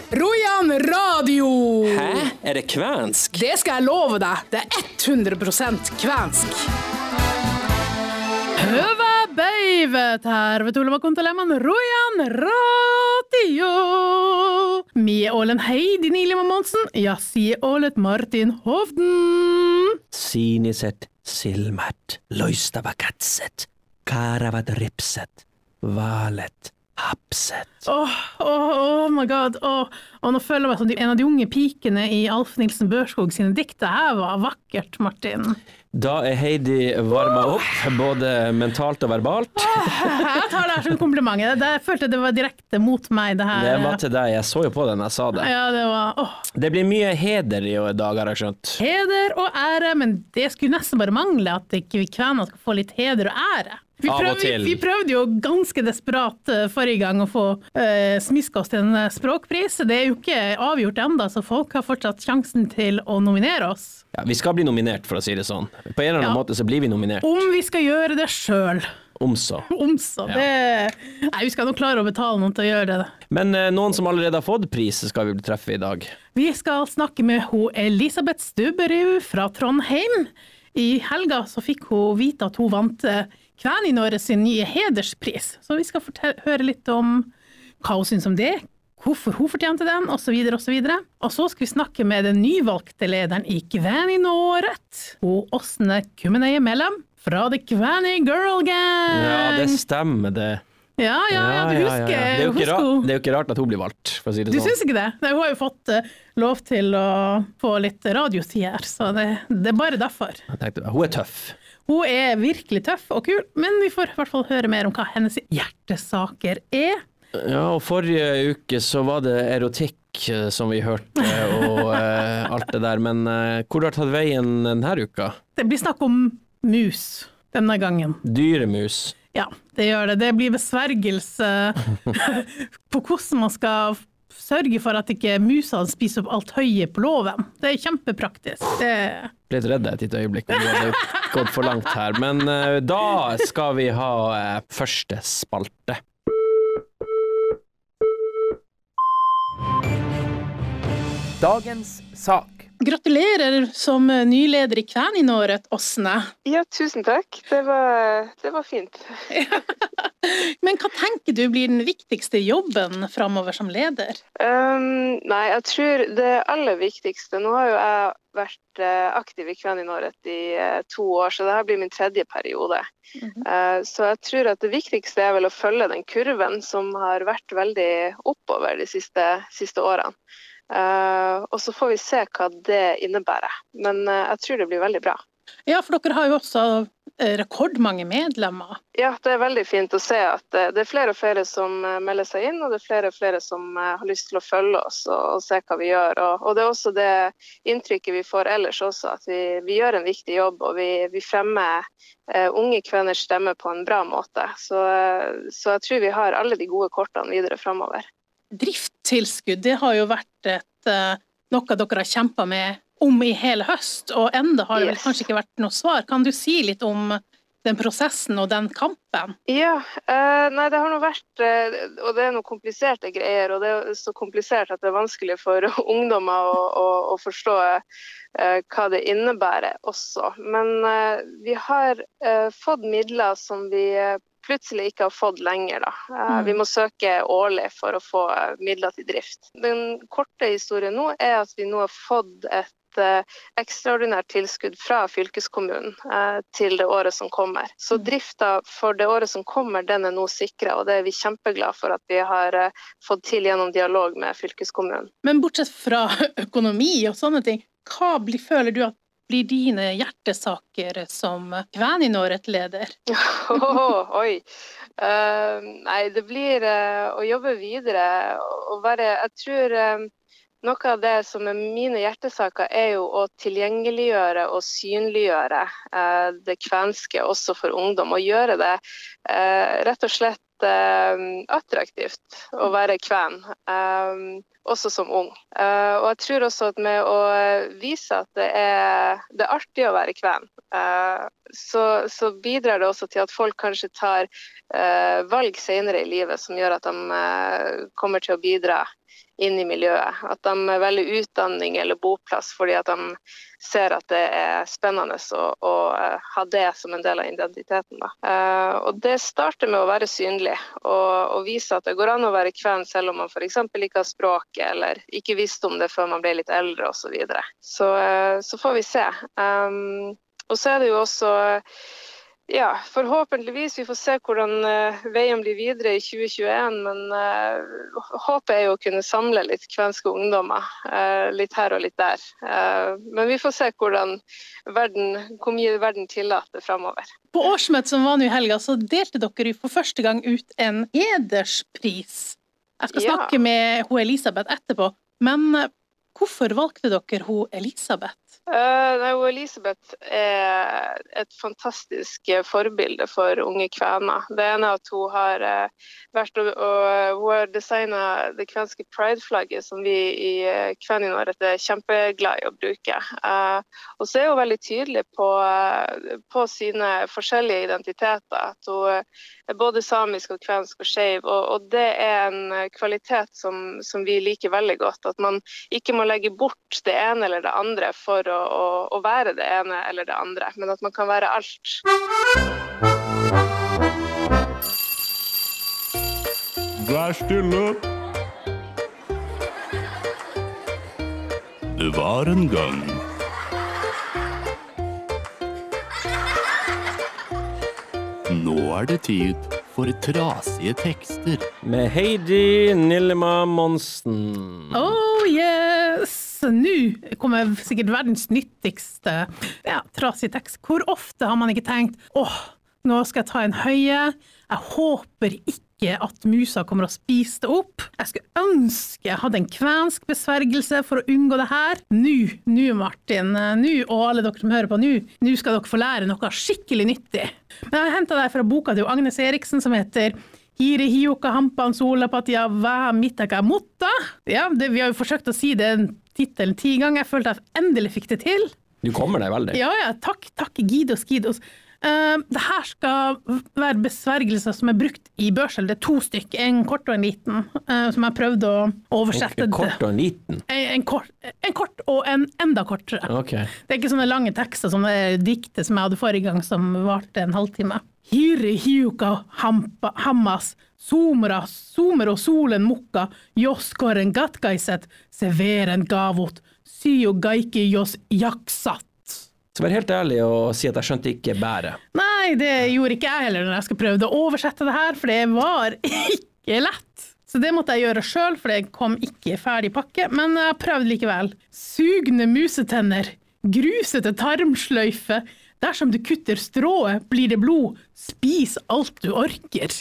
Rojan Radio! Hæ? Det kvensk? Det skal jeg love deg. Det 100% kvensk. Hyvä päivät, tervetuloa kuuntelemaan Rojan Radio. Mie olen Heidi Niilimaa Monsen ja sie olet Martin Hovden. Siniset silmät, loistava katset, kaaravat ripset, valet hapset. Oh my god. Og nå føler jeg meg som en av de unge pikene i Alf Nilsen Børskog sine dikt. Det her var vakkert, Martin. Da Heidi varmet opp, både mentalt og verbalt. Jeg tar det her som kompliment. Jeg følte det var direkte mot meg, det her. Det var til deg, jeg så jo på den jeg sa det. Ja, det var... Det blir mye heder i dag, har jeg skjønt. Heder og ære, men det skulle nesten bare mangle at ikke vi kvener skal få litt heder og ære. Vi prøvde jo ganske desperat forrige gang å få smiske oss til en språkpris. Det jo ikke avgjort enda, så folk har fortsatt sjansen til å nominere oss. Ja, vi skal bli nominert, for å si det sånn. På en eller annen måte så blir vi nominert. Om vi skal gjøre det selv. Omså. Ja. Nei, vi skal nok klare å betale noen til å gjøre det. Men noen som allerede har fått pris skal vi treffe i dag. Vi skal snakke med Elisabeth Stubberud fra Trondheim. I helga så fikk hun vite at hun vant Kvæninåret sin nye hederspris. Så vi skal høre litt om hva hun synes om det, hvorfor hun fortjente den, og så videre, og så videre. Og så skal vi snakke med den nyvalgte lederen i Kvæninåret, og Åsne Kummeneie Mellem fra The Kvæni Girl Gang. Ja, det stemmer det. Ja, du husker. Det er jo ikke rart at hun blir valgt, for å si det sånn. Du synes ikke det? Nei, hun har jo fått lov til å få litt radiotid her, så det bare derfor. Jeg tenkte, hun tøff. Hun virkelig tøff og kul, men vi får i hvert fall høre mer om hva hennes hjertesaker Ja, og forrige uke så var det erotikk som vi hørte, og alt det der, men hvor har du tatt veien denne uka? Det blir snakk om mus denne gangen. Dyremus. Ja, det gjør det. Det blir besvergelse på hvordan man skal sørge for at ikke musene spiser opp alt høye på låven. Det kjempepraktisk. Ble litt redd et øyeblikk, men det hadde gått for langt her. Men da skal vi ha første spalte. Dagens sak. Gratulerer som nyleder i Kvæninåret, Åsne. Ja, tusen takk. Det var fint. Men hva tenker du blir den viktigste jobben fremover som leder? Nei, jeg tror det aller viktigste, nå har jo jeg vært aktiv i Kvæninåret i 2 år, så dette blir min 3. periode. Så jeg tror at det viktigste vel å følge den kurven som har vært veldig oppover de siste årene. Og så får vi se hva det innebærer. Men jeg tror det blir veldig bra. Ja, for dere har jo også rekordmange medlemmer. Ja, det veldig fint å se at det flere og flere som melder seg inn, og det flere og flere som har lyst til å følge oss og se hva vi gjør. Og det også det inntrykket vi får ellers også, at vi gjør en viktig jobb, og vi fremmer unge kvinners stemme på en bra måte. Så jeg tror vi har alle de gode kortene videre fremover. Driftstilskudd, det har jo vært noe dere har kjempet med om i hele høst, og enda har det kanskje ikke vært noe svar. Kan du si litt om den prosessen og den kampen? Ja, nei, det har nå vært, og det noen kompliserte greier, og det så komplisert at det vanskelig for ungdommer å forstå hva det innebærer også. Men vi har fått midler som vi plutselig ikke har fått lenger da. Vi må søke årlig for å få midler til drift. Den korte historien nå at vi nå har fått et ekstraordinært tilskudd fra fylkeskommunen til det året som kommer. Så drifta for det året som kommer, den nå sikret, og det vi kjempeglade for at vi har fått til gjennom dialog med fylkeskommunen. Men bortsett fra økonomi og sånne ting, hva føler du at blir dine hjertesaker som Kvæninåret-leder? Oi. Nei, det blir å jobbe videre og jeg tror noe av det som mine hjertesaker jo å tilgjengeliggjøre og synliggjøre det kvenske også for ungdom, og gjøre det rett og slett attraktivt å være kven, også som ung. Og jeg tror også at med å vise at det er artig å være kven, så bidrar det også til at folk kanskje tar valg senere i livet som gjør at de kommer til å bidra inn i miljøet. At de velger utdanning eller boplass fordi at de ser at det spennende å ha det som en del av identiteten. Da. Og det starter med å være synlig og vise at det går an å være kven selv om man for eksempel ikke har språket eller ikke visste om det før man ble litt eldre og så videre. Så får vi se. Og så det jo også forhåpentligvis vi får se hvordan veien blir videre i 2021, men håpet jo å kunne samle litt kvenske ungdommer, litt her og litt der. Men vi får se hvor mye verden tillater fremover. På årsmøtet som var nå i helga, så delte dere for første gang ut en hederspris. Jeg skal snakke med hun Elisabeth etterpå, men hvorfor valgte dere hun Elisabeth? Elisabeth et fantastisk forbilde for unge kvener. Det ene at hun har vært og hun har designet det kvenske Pride-flagget som vi i Kveninor kjempeglad i å bruke. Og så hun veldig tydelig på sine forskjellige identiteter. At hun både samisk og kvensk og skeiv, og det en kvalitet som vi liker veldig godt. At man ikke må legge bort det ene eller det andre for å være det ene eller det andre, men at man kan være alt. Vær stille. Det var en gang. Nå det tid for trasige tekster. Med Heidi Nillema Monsen. Oh yes! Nå kommer sikkert verdens nyttigste trasig tekst. Hvor ofte har man ikke tenkt, nå skal jeg ta en høye, jeg håper ikke at musa kommer og spise det opp. Jeg skulle ønske jeg hadde en kvensk besvergelse for å unngå det her. Nå Martin, og alle dere som hører på nå skal dere få lære noe skikkelig nyttig. Men jeg har hentet deg fra boka til Agnes Eriksen som heter Hiri hiuka hampan solapatia va mitaka mutta. Ja, vi har jo forsøkt å si den titelen 10 ganger. Jeg følte at jeg endelig fikk det til. Du kommer deg veldig. Ja, takk, gidos. Det her skal være besvergelser som brukt i Børselv. Det 2 stykker, en kort og en liten, som jeg prøvde å oversette. En kort og en liten? En kort og en enda kortere. Okay. Det ikke sånne lange tekster som det diktet som jeg hadde forrige gang, som varte en halvtime. Hiri hiuka hammas, somer og solen mukka, joskoren gatkaiset, severen gavot, syo gaiki jos jaksat. Så vær helt ærlig og si at jeg skjønte ikke bæret. Nei, det gjorde ikke jeg heller når jeg skal prøve å oversette det her, for det var ikke lett. Så det måtte jeg gjøre selv, for det kom ikke ferdig pakke, men jeg prøvde likevel. Sugne musetenner, grusete tarmsløyfe, dersom du kutter strået, blir det blod. Spis alt du orker.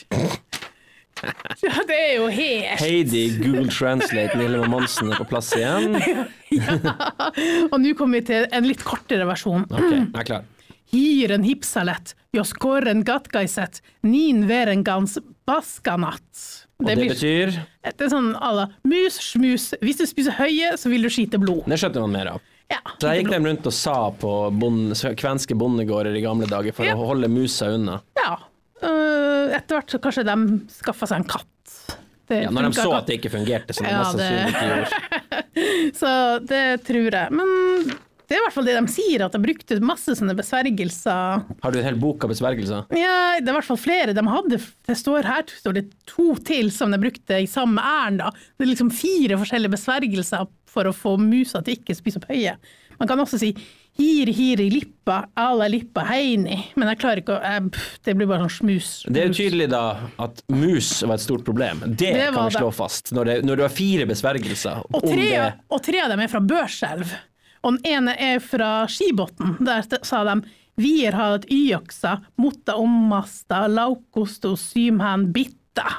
Ja, det jo helt... Heidi, Google Translate, Nillema Monsen på plass igjen. Ja, og nå kommer vi til en litt kortere versjon. Ok, jeg klar. Hiren hipsalet, joskoren gatkaiset, nin verengans baskanat. Og det betyr? Det sånn, mus, smus. Hvis du spiser høye, så vil du skite blod. Det skjønte man mer av. Ja, så jeg gikk dem rundt og sa på kvenske bondegårder i gamle dager for å holde musa unna. Ja, etter hvert så kanskje de skaffet seg en katt. Når de så at det ikke fungerte, så de mest sannsynlig ikke gjorde. Så det tror jeg. Men det i hvert fall det de sier, at de brukte masse sånne besvergelser. Har du en hel bok av besvergelser? Ja, det i hvert fall flere. Det står det 2 til som de brukte i samme æren da. Det liksom 4 forskjellige besvergelser for å få musa til ikke spise opp høye. Man kan også si hiri lippa, ala lippa heini, men jeg klarer ikke det blir bare sånn smus. Det jo tydelig da at mus var et stort problem. Det kan vi slå fast, når du har 4 besvergelser. Og 3 av dem fra Børselv, og den ene fra Skibotn. Der sa de, vier har et yoksa, mutta ommasta, laukosto, symhan, bitta.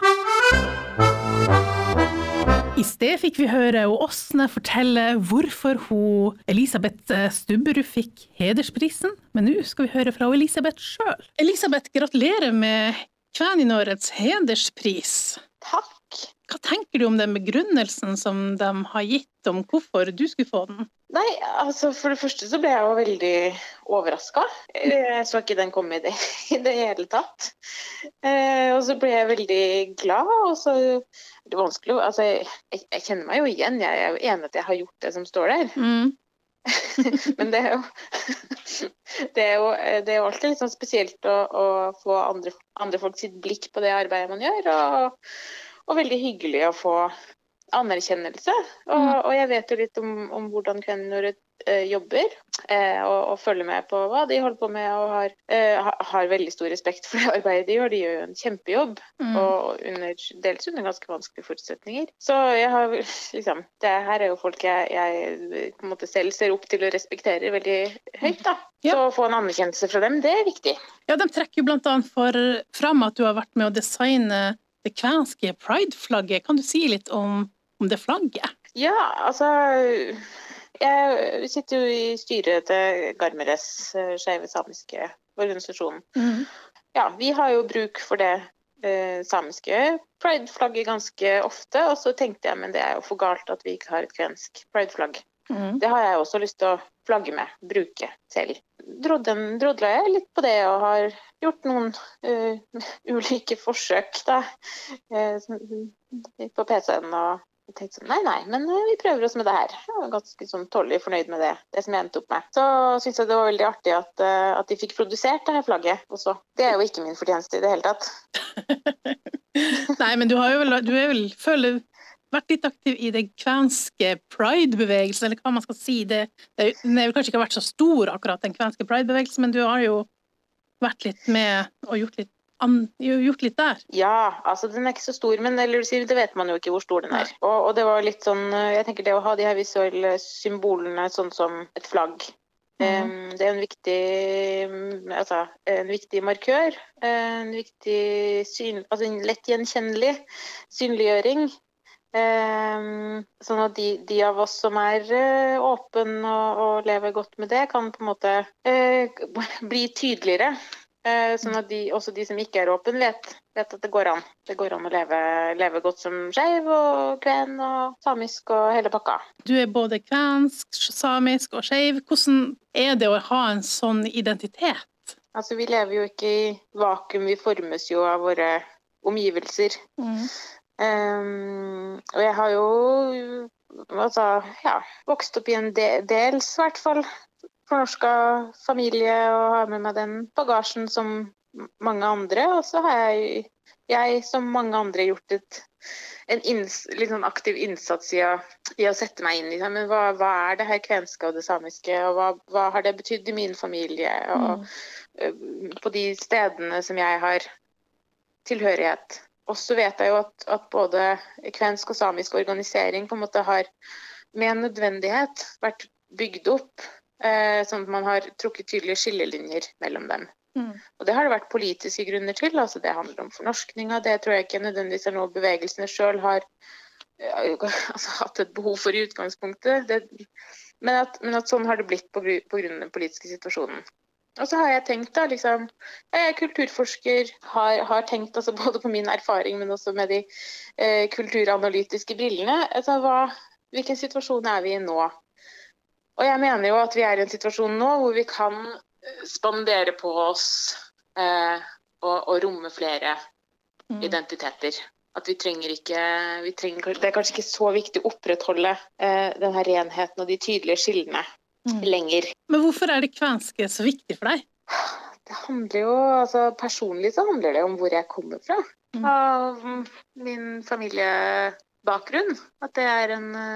I sted fikk vi høre Åsne fortelle hvorfor Elisabeth Stubberud fikk hedersprisen, men nå skal vi høre fra Elisabeth selv. Elisabeth, gratulerer med Kveninårets hederspris. Takk. Hva tenker du om den begrunnelsen som de har gitt om hvorfor du skulle få den? Nei, altså for det første så ble jeg jo veldig overrasket. Jeg så ikke den komme i det hele tatt. Og så ble jeg veldig glad, og så er det vanskelig, altså jeg kjenner meg jo igjen, jeg er jo enig at jeg har gjort det som står der. Men det er jo alltid litt sånn spesielt å få andre folk sitt blikk på det arbeidet man gjør, og veldig hyggelig å få anerkjennelse. Og jeg vet jo litt om hvordan Kvenor jobber, og følger med på hva de holder på med, og har veldig stor respekt for det arbeidet de gjør. De gjør jo en kjempejobb, og dels under ganske vanskelige forutsetninger. Så jeg har liksom, det her er jo folk jeg på en måte selv ser opp til og respekterer veldig høyt, da. Ja. Så å få en anerkjennelse fra dem, det er viktig. Ja, de trekker jo blant annet fram at du har vært med å designe det kvenske Pride-flagget. Kan du si litt om det flagget? Ja, altså, jeg sitter jo i styret til Garmeres, skeive samiske organisasjonen. Ja, vi har jo bruk for det samiske Pride-flagget ganske ofte, og så tenkte jeg, men det er jo for galt at vi ikke har et kvensk Pride-flagg. Det har jeg også lyst til å flagge med, bruke selv. Drodla jeg litt på det, og har gjort noen ulike forsøk da, på PC-en, og tenkte sånn, nei, men vi prøver oss med det her. Jeg var ganske sånn tålelig fornøyd med det som jeg endte opp med. Så synes jeg det var veldig artig at de fikk produsert det her flagget også. Det er jo ikke min fortjeneste i det hele tatt. Nei, men du er vel vært litt aktiv i det kvenske Pride-bevegelsen, eller hva man skal si. Den er vel kanskje ikke vært så stor akkurat, den kvenske Pride-bevegelsen, men du har jo vært litt med og gjort litt der. Ja, altså den er ikke så stor, men det vet man jo ikke hvor stor den er. Og det var litt sånn, jeg tenker det å ha de her visuelle symbolene sånn som et flagg. Det er en viktig markør, en viktig en lett gjenkjennelig synliggjøring. Sånn at de av oss som er åpne og lever godt med det, kan på en måte bli tydeligere. Sånn at også de som ikke er åpne vet at det går an. Det går an å leve godt som skeiv og kven og samisk og hele pakka. Du er både kvensk, samisk og skeiv. Hvordan er det å ha en sånn identitet? Altså, vi lever jo ikke i vakuum, vi formes jo av våre omgivelser. Og jeg har jo vokst opp i en dels i hvert fall fornorska familie og har med meg den bagasjen som mange andre, og så har jeg som mange andre gjort litt sånn aktiv innsats i å sette meg inn i det. Men hva er det her kvenske og det samiske, og hva har det betydd i min familie, og på de stedene som jeg har tilhørighet. Og så vet jeg jo at både kvensk og samisk organisering på en måte har med nødvendighet vært bygd opp, sånn at man har trukket tydelige skillelinjer mellom dem. Og det har det vært politiske grunner til, altså det handler om fornorskninga, det tror jeg ikke nødvendigvis er noe bevegelsene selv har hatt et behov for i utgangspunktet, men at sånn har det blitt på grunn av den politiske situasjonen. Og så har jeg tenkt da, liksom, jeg er kulturforsker, har tenkt altså både på min erfaring, men også med de kulturanalytiske brillene, altså hvilken situasjon er vi i nå? Og jeg mener jo at vi er i en situasjon nå hvor vi kan spandere på oss og romme flere identiteter. At vi trenger, det er kanskje ikke så viktig å opprettholde den her renheten og de tydelige skillene lenger. Men hvorfor er det kvenske så viktig for deg? Det handler jo, altså personlig så handler det om hvor jeg kommer fra. Av min familiebakgrunn. At det har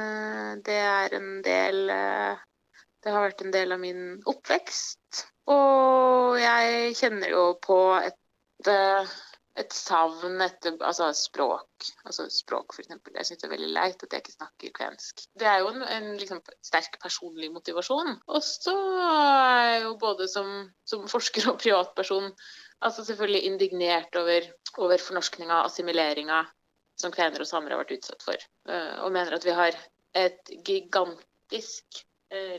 vært en del av min oppvekst. Og jeg kjenner jo på et savn etter språk. Altså språk, for eksempel. Jeg synes det er veldig leit at jeg ikke snakker kvensk. Det er jo en liksom, sterk personlig motivasjon. Og så er jeg jo både som forsker og privatperson altså selvfølgelig indignert over fornorskninga og assimileringa som kvener og samer har vært utsatt for. Og mener at vi har et gigantisk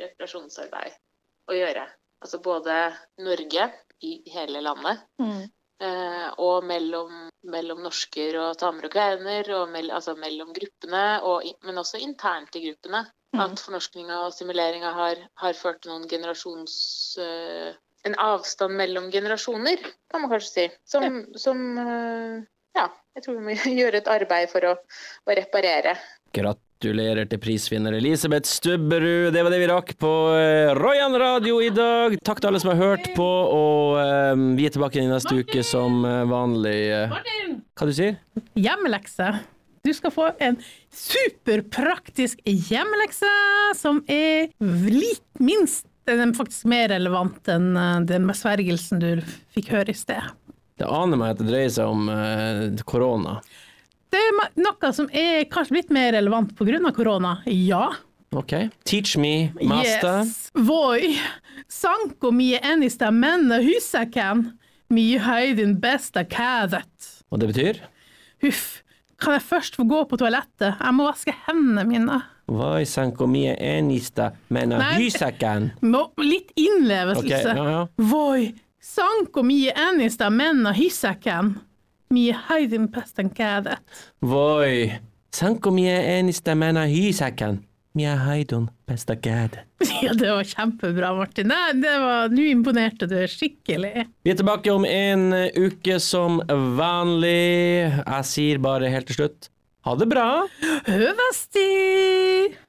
reparasjonsarbeid å gjøre. Altså både Norge i hele landet, og mellom norsker og tamer og kvener, og mellom gruppene, men også internt i gruppene. At fornorskninga og simuleringa har ført til noen en avstand mellom generasjoner, kan man kanskje si. Som jeg tror vi må gjøre et arbeid for å reparere. Gratulerer til prisvinner Elisabeth Stubberud. Det var det vi rakk på Royan Radio i dag. Takk til alle som har hørt på, og vi er tilbake i neste uke som vanlig. Hva du sier? Hjemmelekse. Du skal få en superpraktisk hjemmelekse som er minst, den er faktisk mer relevant enn den med svergelsen du fikk høre i sted. Det aner meg at det dreier seg om korona. Det er noe som er kanskje litt mer relevant på grunn av korona. Ja. Ok. Teach me, master. Yes. Voi. Sanko mie enistä mennä hysäkään. Mie höjdin bästa kädet. Og det betyr? Huff. Kan jeg først få gå på toalettet? Jeg må vaske hendene mine. Voi sanko mie enistä mennä hysäkään. Litt innlevelse. Okay, Voi. Sanko mie enistä mennä hysäkään. Mie höjdin bästa kädet. Voi. Sanko mie enistä mennä hysäkään. Mie höjdin bästa kädet. Ja, det var kjempebra, Martin. Nu imponerte du skikkelig. Vi er tilbake om en uke som vanlig. Jeg sier bare helt til slutt, ha det bra! Høvesti!